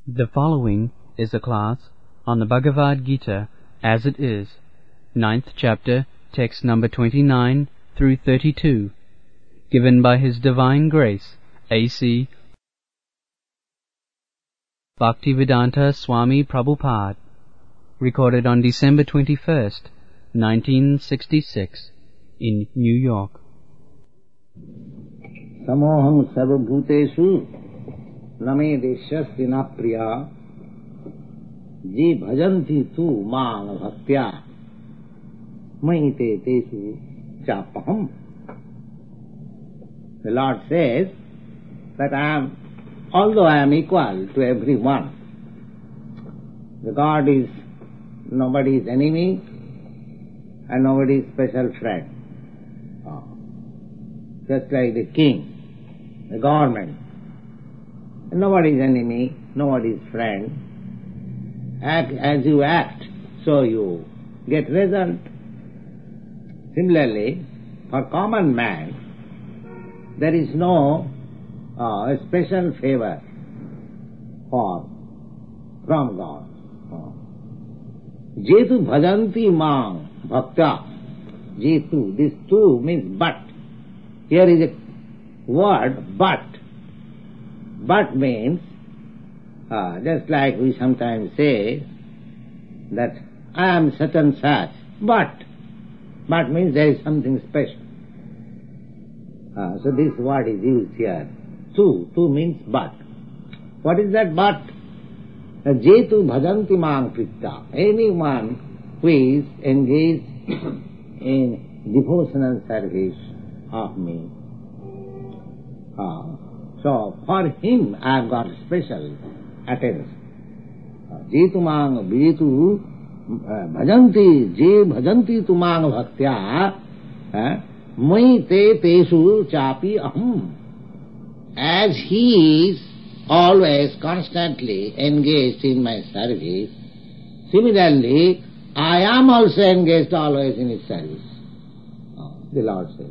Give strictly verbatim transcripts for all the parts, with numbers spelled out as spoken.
The following is a class on the Bhagavad Gita as it is, ninth chapter, text number twenty-nine through thirty-two, given by His Divine Grace, A C Bhaktivedanta Swami Prabhupada, recorded on December twenty-first, nineteen sixty-six, in New York. Samoham sarvabhutesu name deshasya na priya je bhajanti tu mang bhaktya mahite tesu chapaham. The Lord says that I am, although I am equal to everyone, the God is nobody's enemy and nobody's special friend. Just like the king, the government. Nobody's enemy, nobody's friend. Act as you act, so you get result. Similarly, for common man, there is no uh, special favor for from God. Jetu bhajanti mang bhakta. Jetu, this tu means but. Here is a word but. But means, uh, just like we sometimes say that I am such and such, but. But means there is something special. Uh, so this word is used here. Tu, tu means but. What is that but? Jetu bhajanti mang pritta. Anyone who is engaged in devotional service of me. Uh, so for him I have got special attention. Jetu mang vijetu bhajanti je bhajanti tu mang bhaktya mai te tesu chapi aham. As he is always constantly engaged in my service, similarly I am also engaged always in his service. The Lord says.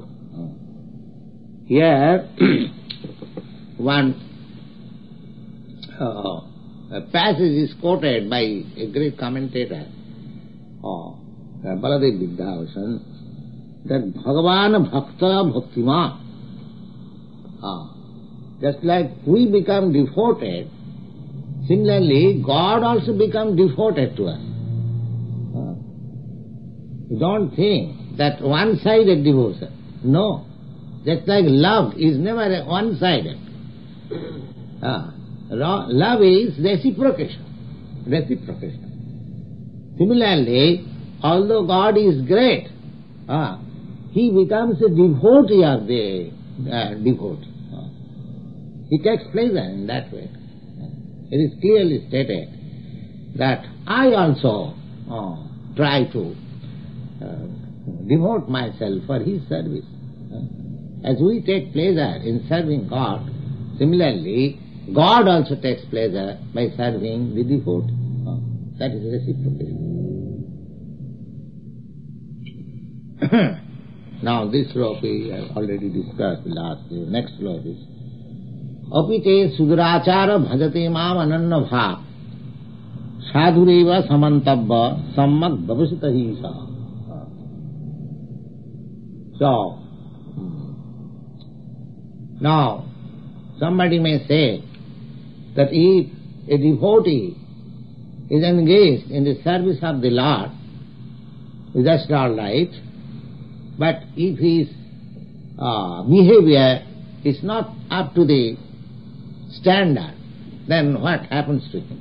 Here one uh, a passage is quoted by a great commentator, uh, Baladev Vidyabhushan, that Bhagavan Bhakta Bhaktima. Uh, just like we become devoted, similarly God also becomes devoted to us. Uh, you don't think that one-sided devotion. No. Just like love is never one-sided. Ah, love is reciprocation. Reciprocation. Similarly, although God is great, ah, He becomes a devotee of the uh, devotee. Ah. He takes pleasure in that way. It is clearly stated that I also uh, try to uh, devote myself for His service. As we take pleasure in serving God, similarly, God also takes pleasure by serving the devotee. That is reciprocation. Now this sloka we have already discussed last year. Next sloka is Apite sudurachara bhajate mam ananna bha sadhureva samantabba sammak bhavasita hi sa. So, now, somebody may say that if a devotee is engaged in the service of the Lord, that's all right, but if his uh, behavior is not up to the standard, then what happens to him?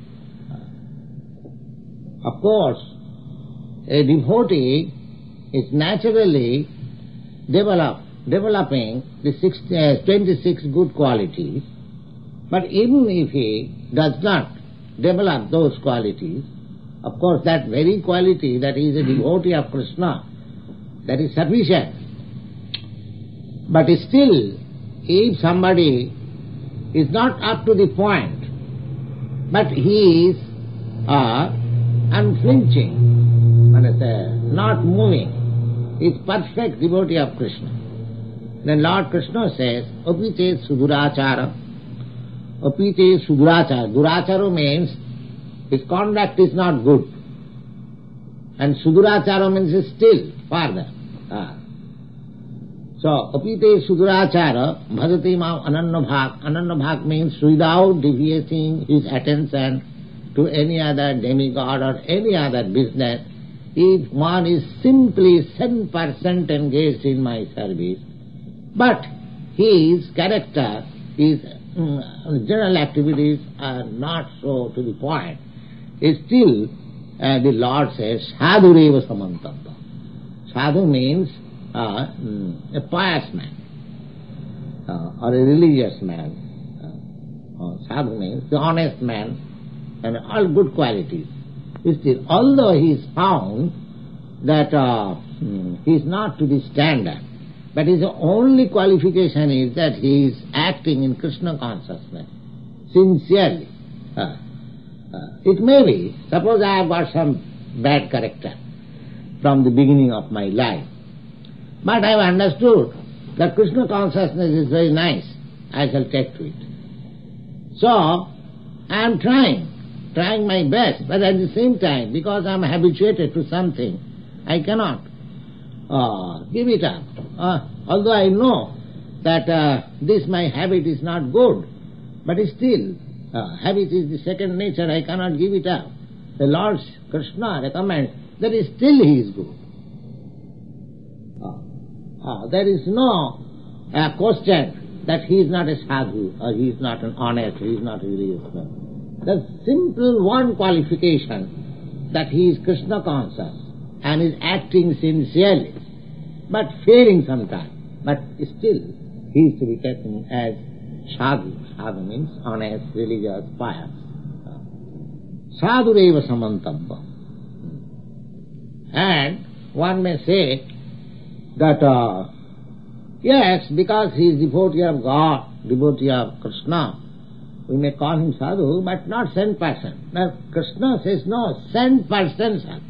Of course, a devotee is naturally developed developing the six, uh, twenty-six good qualities, but even if he does not develop those qualities, of course that very quality that he is a devotee of Krishna, that is sufficient. But still, if somebody is not up to the point, but he is uh, unflinching, not moving, is perfect devotee of Krishna, then Lord Krishna says, Apite sudurachara apite sudurachara. Durachara means his conduct is not good. And sudurachara means still further. Ah. So, apite sudurachara bhajati mam anannabhak. Anannabhak means without deviating his attention to any other demigod or any other business. If one is simply ten percent engaged in my service, but his character, his um, general activities are not so to the point, still uh, the Lord says, sadhureva samantapa. Sadhu means uh, a pious man uh, or a religious man. Uh, sadhu means the honest man and all good qualities. Still, although he is found that uh, he is not to the standard, but his only qualification is that he is acting in Krishna consciousness sincerely. Uh, uh, it may be, suppose I have got some bad character from the beginning of my life, but I have understood that Krishna consciousness is very nice, I shall take to it. So, I am trying. trying my best, but at the same time, because I am habituated to something, I cannot uh, give it up. Uh, although I know that uh, this my habit is not good, but still, uh, habit is the second nature, I cannot give it up. The Lord Krishna recommends that still he is good. Uh, uh, there is no uh, question that he is not a sadhu, or he is not an honest, he is not a religious man. The simple one qualification that he is Krishna conscious and is acting sincerely, but failing sometimes, but still he is to be taken as sadhu. Sadhu means honest, religious, pious. Sadhureva samantapa. And one may say that, uh, yes, because he is devotee of God, devotee of Krishna, we may call him sadhu, but not cent person. Now, Krishna says no, cent person sadhu.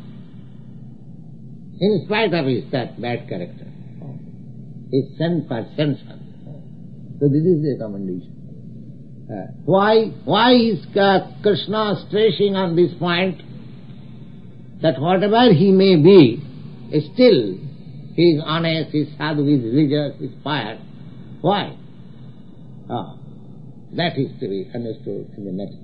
In spite of his that bad character. He's cent person sadhu. So this is the recommendation. Uh, why, why is uh, Krishna stressing on this point? That whatever he may be, still he is honest, he is sadhu, he is religious, he is pious. Why? Ah. That is to be understood in the next.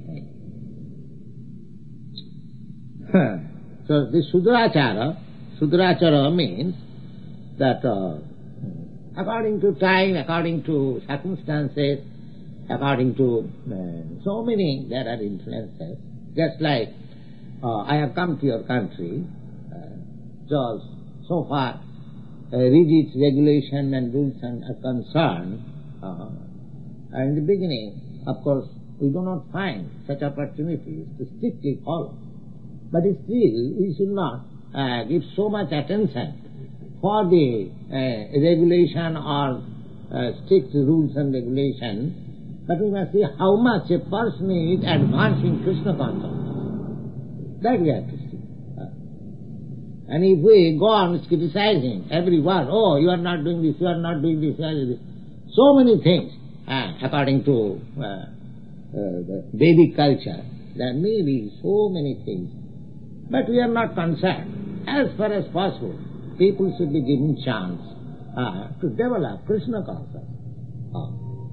So the Sudurachara, Sudurachara means that uh, according to time, according to circumstances, according to uh, so many there are influences, just like uh, I have come to your country, uh, so, so far uh, rigid regulation and rules and are concerned, uh, and in the beginning, of course, we do not find such opportunities to strictly follow. But still, we should not uh, give so much attention for the uh, regulation or uh, strict rules and regulations, but we must see how much a person is advancing Krishna consciousness. That we have to see. Uh, and if we go on criticizing everyone, oh, you are not doing this, you are not doing this, you are doing this, so many things, uh, according to uh, uh, the Vedic culture, there may be so many things. But we are not concerned. As far as possible, people should be given chance uh, to develop Krishna consciousness. Uh,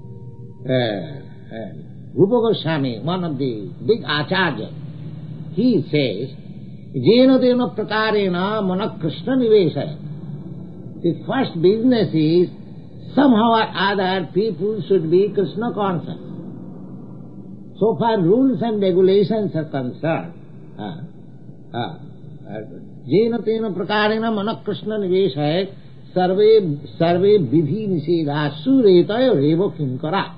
uh, Rupa Goswami, one of the big acharyas, he says, Jena dena prakarena mana Krishna nivesaya. The first business is, somehow or other, people should be Krishna conscious. So far rules and regulations are concerned, uh, Jena tena prakarena mana Krishna nivesaya sarve sarve vidhi nisedha suretaya revo kinkara.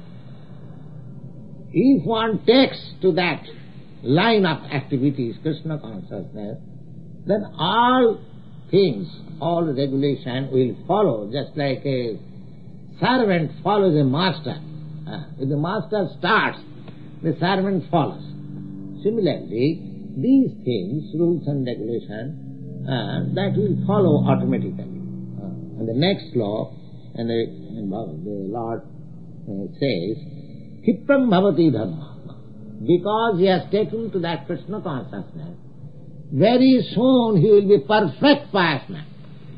If one takes to that line of activities, Krishna consciousness, then all things, all regulation will follow, just like a servant follows a master. If the master starts, the servant follows. Similarly, these things, rules and regulations, uh, that will follow automatically. Uh, and the next law, and the, the Lord uh, says, Khiprang bhavati dharma. Because he has taken to that Krishna consciousness, very soon he will be perfect pious man.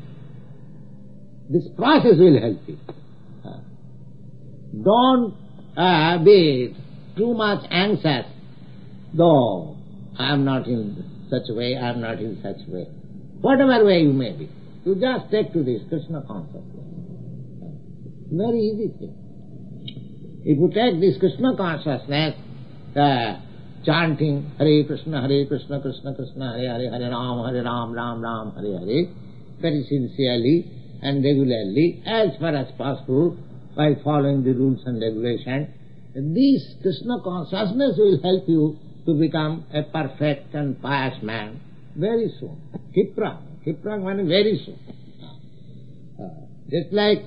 This process will help you. Uh, don't uh, be too much anxious, though I am not in such a way, I am not in such a way. Whatever way you may be, you just take to this Krishna consciousness. Uh, very easy thing. If you take this Krishna consciousness, uh, chanting Hare Krishna, Hare Krishna, Krishna Krishna, Hare Hare, Hare Ram, Hare Ram, Ram Ram, Hare Hare, very sincerely and regularly, as far as possible, by following the rules and regulations, this Krishna consciousness will help you to become a perfect and pious man very soon. Khiprang. Khiprang means very soon. Uh, just like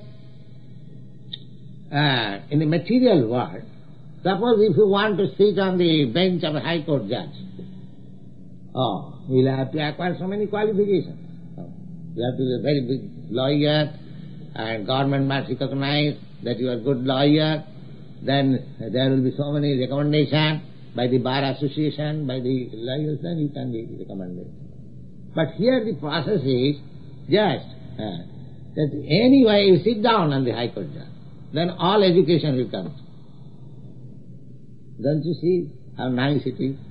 uh, in the material world, suppose if you want to sit on the bench of a high court judge, oh, you will have to acquire so many qualifications. Oh, you have to be a very big lawyer, and government must recognize that you are a good lawyer. Then there will be so many recommendations by the bar association, by the lawyers, then you can be recommended. But here the process is just uh, that anyway you sit down on the high court judge, then all education will come. Don't you see how nice it is?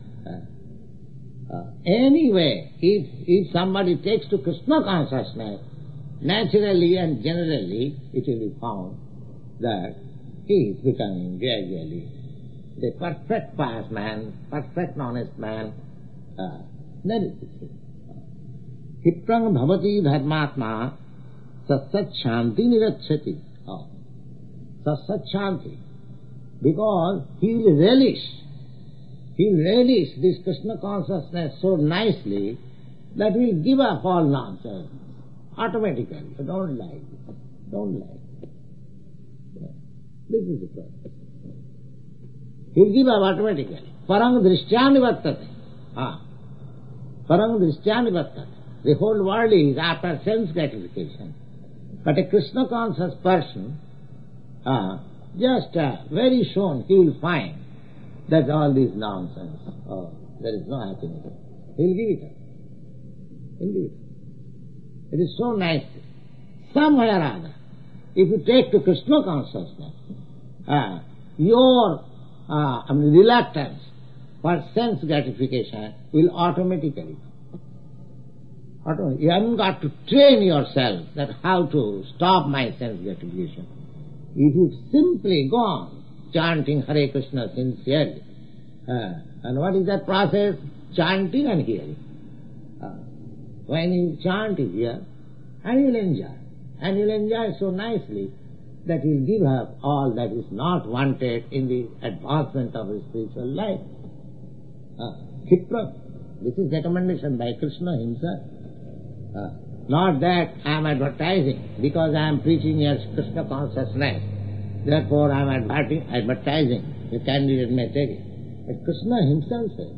Uh, uh, anyway, if, if somebody takes to Krishna consciousness, naturally and generally it will be found that he is becoming gradually the perfect pious man, perfect honest man. Uh, that is the thing. Khiprang bhavati dharmatma satsat shanti nirachati. Oh. Satsat shanti. Because he will relish, he will relish this Krishna consciousness so nicely that he will give up all nonsense automatically. You don't like it. Don't like it. This is the process. He will give up automatically. Parang drishyani vartate. Ah. Parang drishyani vartate. The whole world is after sense gratification. But a Krishna conscious person, ah, just uh, very soon he will find that all this nonsense, oh, there is no happiness. He will give it up. He will give it up. It is so nice. Somewhere or other, if you take to Krishna consciousness, uh, your uh, I mean, reluctance for sense gratification will automatically. automatically. You haven't got to train yourself that how to stop my sense gratification. If you simply go on chanting Hare Krishna sincerely, uh, and what is that process? Chanting and hearing. Uh, when you chant you hear, and you'll enjoy. And you'll enjoy so nicely that you'll give up all that is not wanted in the advancement of the spiritual life. Uh, Kipra, this is recommendation by Krishna himself. Uh, Not that I am advertising, because I am preaching here Krishna consciousness. Therefore I am advertising. The candidate may take it. But Krishna himself says,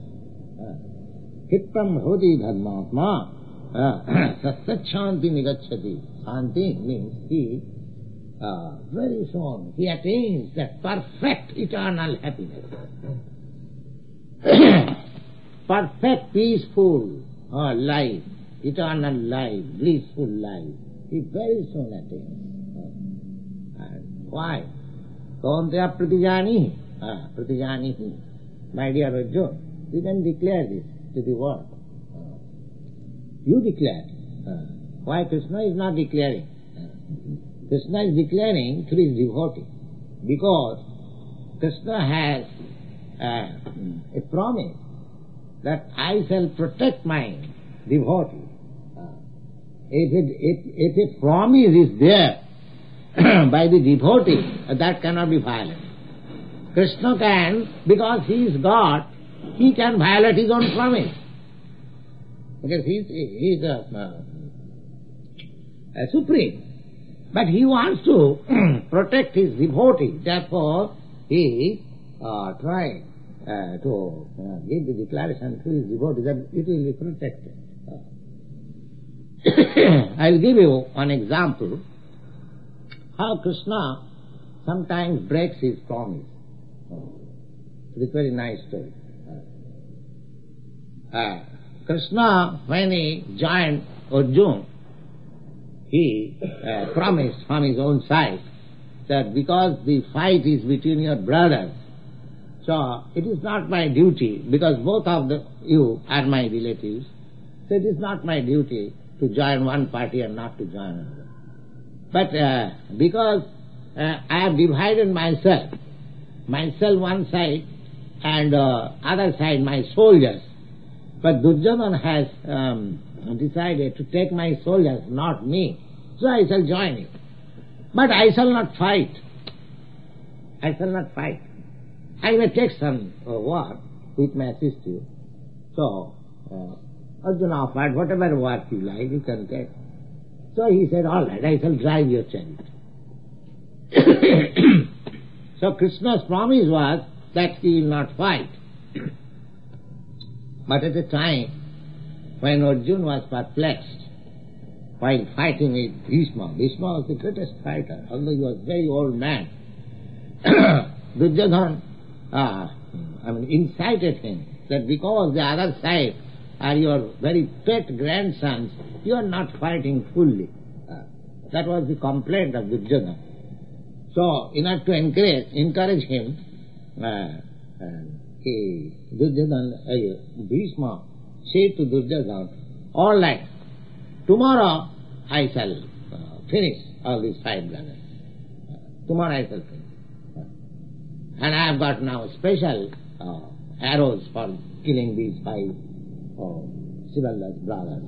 Kipram bhavati dharmatma satsat shanti nigacchati. Shanti means he, uh, very soon, he attains that perfect eternal happiness. Perfect peaceful uh, life. Eternal life, blissful life, he very soon attains. And why? Kaunteya pratijanihi. Ah, pratijanihi. My dear Arjuna, you can declare this to the world. Ah. You declare. Ah. Why Krishna is not declaring? Ah. Krishna is declaring to his devotee. Because Krishna has uh, a promise that I shall protect my devotee. If, it, if, if a promise is there by the devotee, that cannot be violated. Krishna can, because he is God, he can violate his own promise. Because he is, he is a, a supreme. But he wants to protect his devotee. Therefore, he uh, tried uh, to uh, give the declaration to his devotee that it will be protected. I'll give you an example how Krishna sometimes breaks his promise. It is a very nice story. Uh, Krishna, when he joined Arjuna, he uh, promised from his own side that because the fight is between your brothers, so it is not my duty, because both of the, you are my relatives, so it is not my duty to join one party and not to join another. But uh, because uh, I have divided myself, myself one side and uh, other side my soldiers, but Duryodhana has um, decided to take my soldiers, not me, so I shall join you. But I shall not fight. I shall not fight. I may take some uh, work which may assist you. So, uh, Arjuna offered, whatever work you like, you can take. So he said, all right, I shall drive your chariot. So Krishna's promise was that he will not fight. But at the time when Arjuna was perplexed while fighting with Bhishma, Bhishma was the greatest fighter, although he was a very old man. Duryodhana uh, I mean, incited him that because the other side are your very pet grandsons, you are not fighting fully. Uh, that was the complaint of Duryodhana. So, in order to encourage, encourage him, uh, uh, he, Duryodhana, uh, Bhishma said to Duryodhana, all right, tomorrow I shall uh, finish all these five brothers. Uh, tomorrow I shall finish. And I have got now special uh, arrows for killing these five uh, Shivanda's brothers.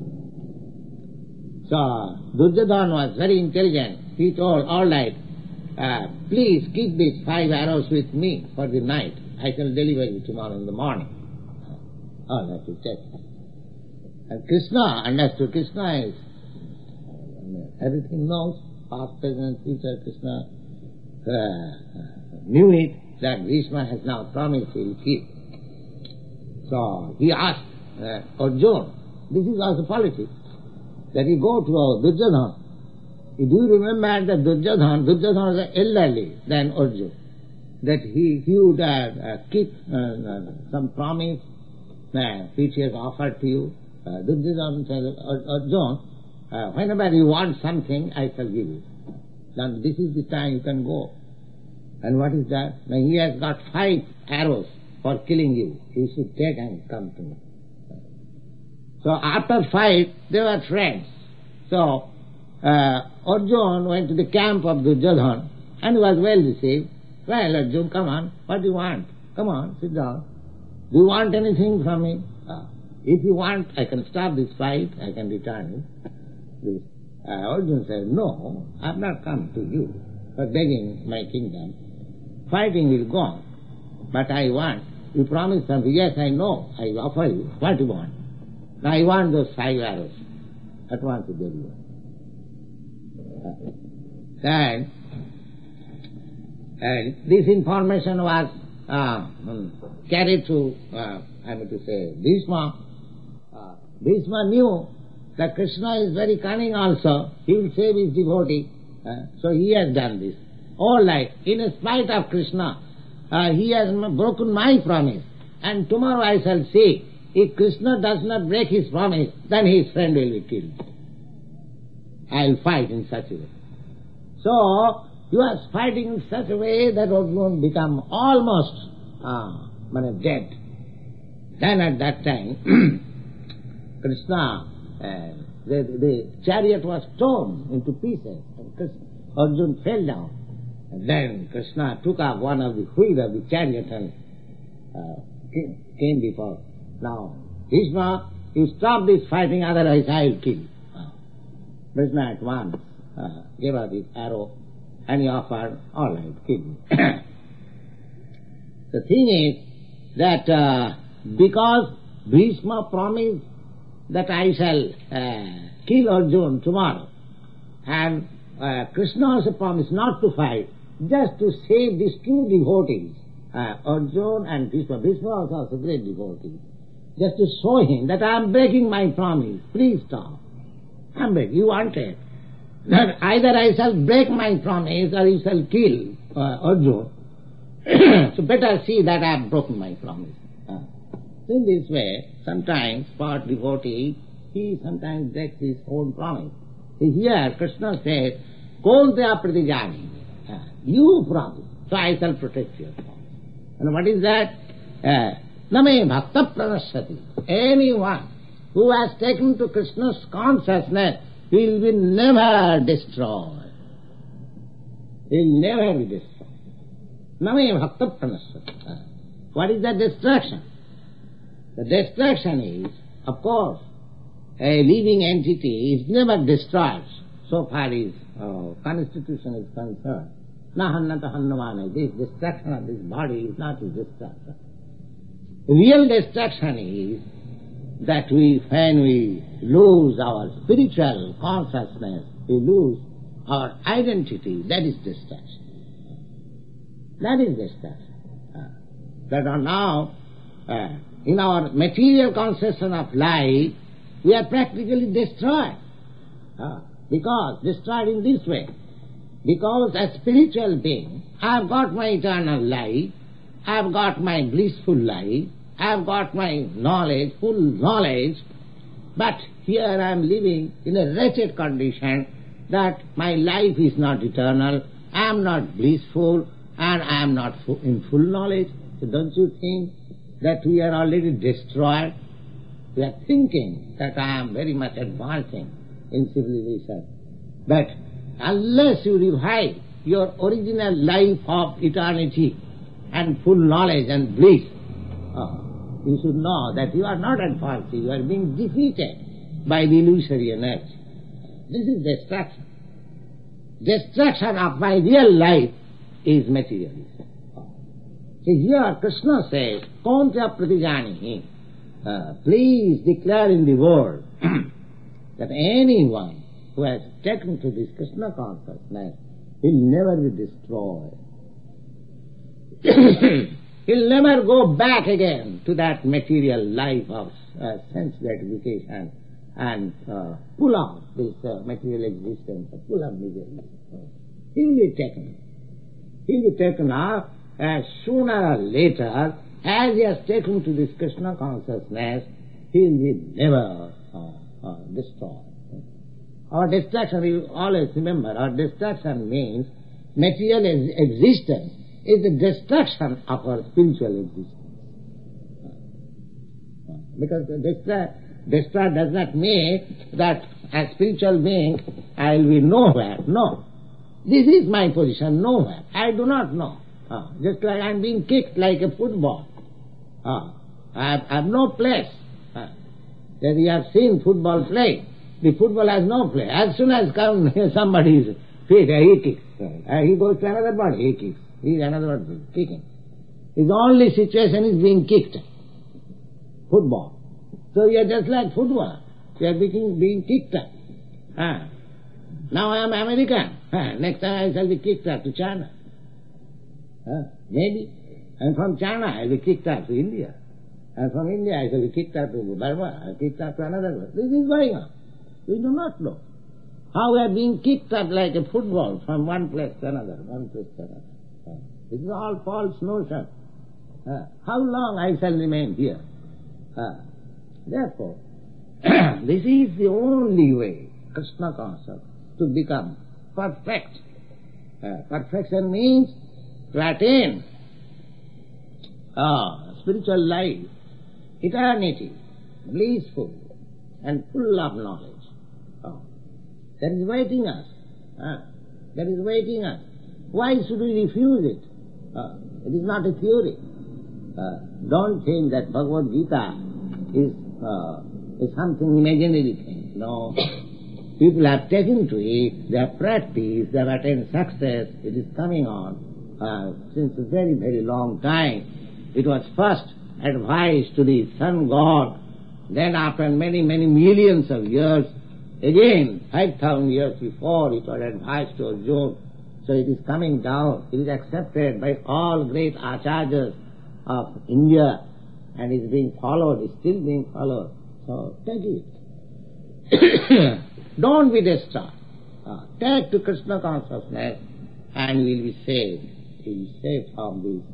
So, Duryodhana was very intelligent. He told, all right, uh, please keep these five arrows with me for the night. I shall deliver you tomorrow in the morning. All that you take. And Krishna understood. Krishna is, uh, everything knows, past, present, future. Krishna uh, knew it, that Bhishma has now promised he will keep. So he asked uh, Arjuna, this is also politics, that he go to Duryodhana. Do you remember that Duryodhana, Duryodhana was elderly than Arjuna, that he, he would uh, uh, keep uh, uh, some promise uh, which he has offered to you. Uh, Duryodhana said, Arjuna, uh, whenever you want something, I shall give you. Now this is the time you can go. And what is that? Now he has got five arrows for killing you. You should take and come to me. So after fight, they were friends. So uh, Arjuna went to the camp of Duryodhana and was well received. Well, Arjuna, come on, what do you want? Come on, sit down. Do you want anything from me? Uh, if you want, I can stop this fight, I can return it. Uh, Arjuna said, no, I have not come to you for begging my kingdom. Fighting will go on, but I want, you promised something, yes, I know, I offer you, what do you want? Now I want those five arrows, at once to deliver. Uh, and, and this information was uh, carried to, uh, I mean to say, Bhishma. Uh, Bhishma knew that Krishna is very cunning also, he will save his devotee, uh, so he has done this. All right, in spite of Krishna, uh, he has broken my promise. And tomorrow I shall see, if Krishna does not break his promise, then his friend will be killed. I will fight in such a way. So, he was fighting in such a way that Arjuna become almost uh, dead. Then at that time, Krishna, uh, the, the chariot was torn into pieces. And Krishna, Arjuna fell down. And then Krishna took up one of the wheels of the chariot and uh, came before. Now, Bhishma, you stop this fighting, otherwise I will kill you. Uh, Krishna at once uh, gave her the arrow and he offered, all right, kill me. The thing is that uh, because Bhishma promised that I shall uh, kill Arjuna tomorrow, and uh, Krishna also promised not to fight, just to save these two devotees, uh, Arjuna and Bhishma. Bhishma was also a great devotee. Just to show him that I am breaking my promise. Please stop. I am breaking. You want it. That either I shall break my promise or you shall kill uh, Arjuna. So better see that I have broken my promise. Uh, so in this way, sometimes for devotee, he sometimes breaks his own promise. See, here Krishna says, Koltya pratijani. Uh, you promise, so I shall protect your promise. And what is that? Uh, Name bhakta pranashati. Anyone who has taken to Krishna's consciousness will be never destroyed. He will never be destroyed. Name bhakta pranashati. What is the destruction? The destruction is, of course, a living entity is never destroyed so far as uh, constitution is concerned. Nahannata hannavana. This destruction of this body is not his destruction. Real destruction is that we, when we lose our spiritual consciousness, we lose our identity, that is destruction. That is destruction. Uh, that are now, uh, in our material conception of life, we are practically destroyed. Uh, because, destroyed in this way. Because as spiritual being, I have got my eternal life, I have got my blissful life, I have got my knowledge, full knowledge, but here I am living in a wretched condition that my life is not eternal, I am not blissful, and I am not full, in full knowledge. So don't you think that we are already destroyed? We are thinking that I am very much advancing in civilization. But unless you revive your original life of eternity and full knowledge and bliss, uh, you should know that you are not advancing, you are being defeated by the illusory energy. This is destruction. Destruction of my real life is materialism. See, here Krishna says, Kontya pratijanihi. Uh, please declare in the world that anyone who has taken to this Krishna consciousness will never be destroyed. He'll never go back again to that material life of uh, sense gratification and uh, pull out this uh, material existence, pull out material existence. He will be taken. He will be taken up as sooner or later, as he has taken to this Krishna consciousness, he will be never uh, uh, destroyed. Our destruction, we always remember, our destruction means material ex- existence is the destruction of our spiritual existence. Because destroy, destroy does not mean that as spiritual being I will be nowhere. No. This is my position, nowhere. I do not know. Uh, just like I am being kicked like a football. Uh, I, have, I have no place. Uh, that you have seen football play. The football has no place. As soon as come somebody's feet, uh, he kicks. Uh, he goes to another body, he kicks. He is another body, kicking. His only situation is being kicked. Football. So you are just like football. You are being, being kicked up. Uh, now I am American. Uh, next time I shall be kicked up to China. Uh, maybe. And from China I will be kicked up to India. And from India I shall be kicked up to Burma. I will be kicked up to another. This is going on. We do not know how we are being kicked up like a football from one place to another, one place to another. Uh, this is all false notion. Uh, how long I shall remain here? Uh, therefore, this is the only way, Krishna consciousness, to become perfect. Uh, perfection means to attain uh, spiritual life, eternity, blissful and full of knowledge. Oh, that is waiting us. Uh, that is waiting us. Why should we refuse it? Uh, it is not a theory. Uh, don't think that Bhagavad Gita is, uh, is something imaginary thing. No. People have taken to it, they have practiced, they have attained success. It is coming on uh, since a very, very long time. It was first advised to the sun god. Then after many, many millions of years, again, five thousand years before, it was advised to Arjuna. So it is coming down. It is accepted by all great acharyas of India and is being followed, is still being followed. So take it. Don't be destroyed. Uh, take to Krishna consciousness and you will be saved. You will be saved from this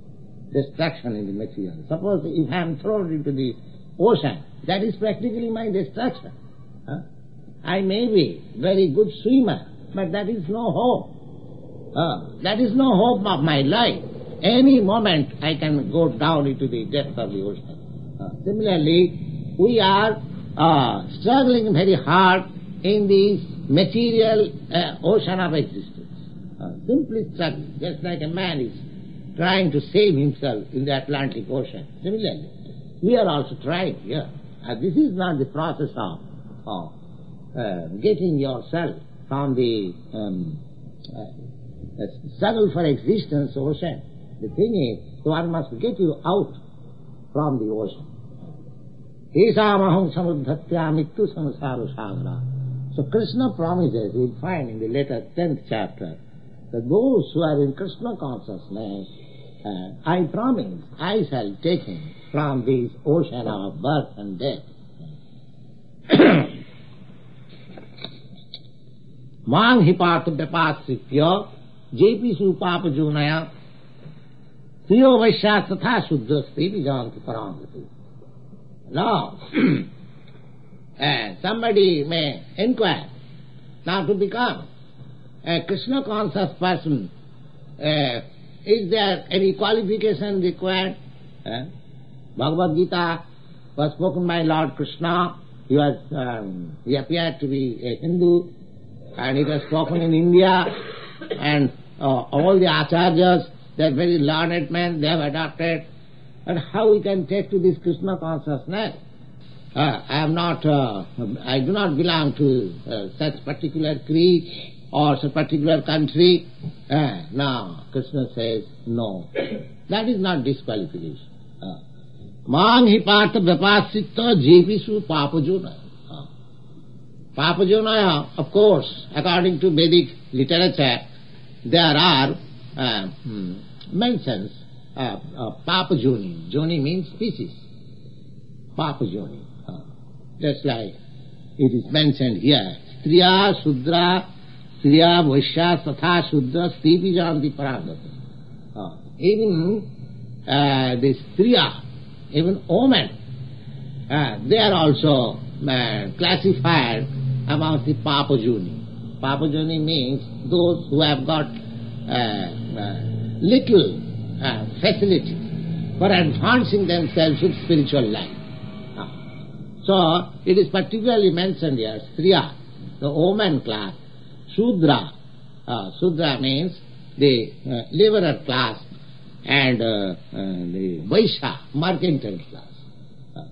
destruction in the material. Suppose if I am thrown into the ocean, that is practically my destruction. Huh? I may be very good swimmer, but that is no hope. Uh, that is no hope of my life. Any moment I can go down into the depth of the ocean. Uh, similarly, we are uh, struggling very hard in this material uh, ocean of existence. Uh, simply struggling, just like a man is trying to save himself in the Atlantic Ocean. Similarly, we are also trying here. Uh, this is not the process of uh, uh, getting yourself from the um, uh, struggle for existence ocean. The thing is, one must get you out from the ocean. Esamaham samuddhatya mittu samsara sagara. So Krishna promises, you'll find in the later tenth chapter, that those who are in Krishna consciousness, uh, I promise, I shall take him from this ocean of birth and death. Mang hi patu vyapasritya jepisu papajunaya tiyo vaishya tatha shuddhasti vijanti parangati. Now, uh, somebody may inquire, now to become a Krishna conscious person, uh, is there any qualification required? Uh, Bhagavad Gita was spoken by Lord Krishna. He was, um, he appeared to be a Hindu, and it was spoken in India, and uh, all the acharyas, they are very learned men, they have adopted. And how we can take to this Krishna consciousness? Uh, I am not, uh, I do not belong to uh, such particular creed or such particular country. Uh, no, Krishna says no. That is not disqualification. Mang hi parta vyapasritta jepisu papajuna. Papajuna, of course, according to Vedic literature, there are uh, hmm, mentions uh, uh, papajuni. Joni means species. Papajuni. Uh, just like it is mentioned here. Striya, Sudra, Striya, Vaishya, Tatha, Sudra, Stipi Janti Paragati. Uh, even uh, the Striya, even women, uh, they are also uh, classified amongst the Papajuni. Papajuni means those who have got uh, uh, little uh, facility for advancing themselves with spiritual life. Uh, so, it is particularly mentioned here, Striya, the woman class, Shudra. Uh, Shudra means the uh, laborer class, and uh, uh, the Vaishya, mercantile class. Uh,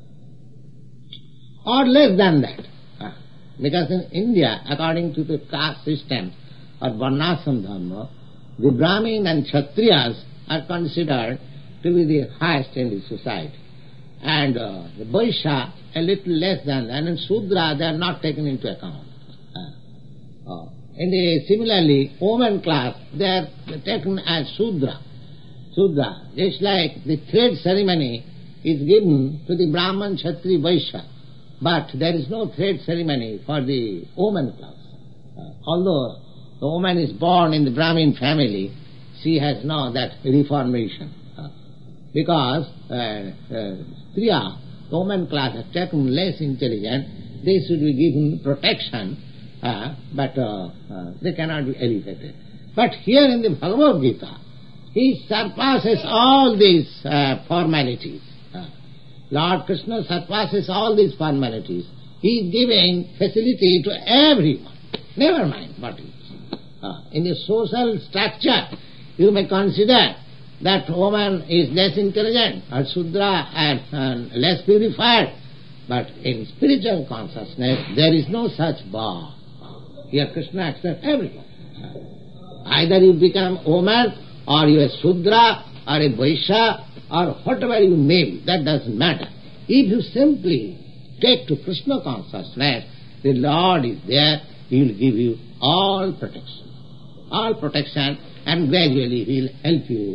or less than that. Uh, because in India, according to the caste system or Varnashram Dharma, the Brahmin and Kshatriyas are considered to be the highest in the society. And uh, the Vaishya, a little less than that, and Shudra, they are not taken into account. Uh, uh, and the, similarly, woman class, they are taken as Shudra. Shudra, just like the thread ceremony is given to the Brahman, Kshatri, Vaishya, but there is no thread ceremony for the woman class. Uh, although the woman is born in the Brahmin family, she has no that reformation. Uh, because uh, uh, Striya, the woman class, has taken less intelligent, they should be given protection, uh, but uh, uh, they cannot be elevated. But here in the Bhagavad Gita, he surpasses all these uh, formalities. Uh, Lord Krishna surpasses all these formalities. He is giving facility to everyone. Never mind what it is. Uh, in the social structure, you may consider that woman is less intelligent, or Shudra and, and less purified. But in spiritual consciousness, there is no such bar. Here Krishna accepts everyone. Uh, either you become woman, or you are Shudra, or a Vaishya, or whatever you may be, that doesn't matter. If you simply take to Krishna consciousness, the Lord is there, He will give you all protection. All protection, and gradually He will help you.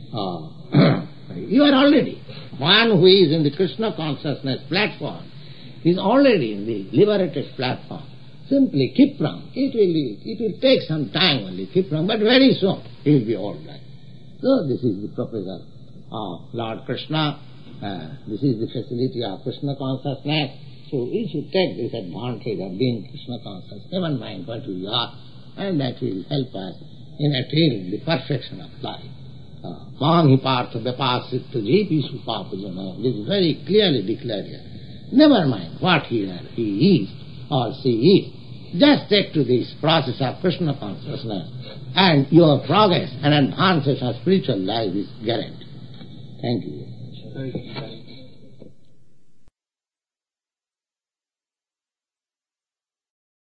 Uh, you are already, one who is in the Krishna consciousness platform, is already in the liberated platform. Simply keep from. It will, it will take some time only, keep from, but very soon he will be all right. So this is the proposal of Lord Krishna. Uh, this is the facility of Krishna consciousness. So we should take this advantage of being Krishna conscious. Never mind what we are, and that will help us in attaining the perfection of life. Mang hi partha vyapasit jepi supapajana. This is very clearly declared here. Never mind what he, he is or she is. Just take to this process of Krishna consciousness, and your progress and advances of spiritual life is guaranteed. Thank you.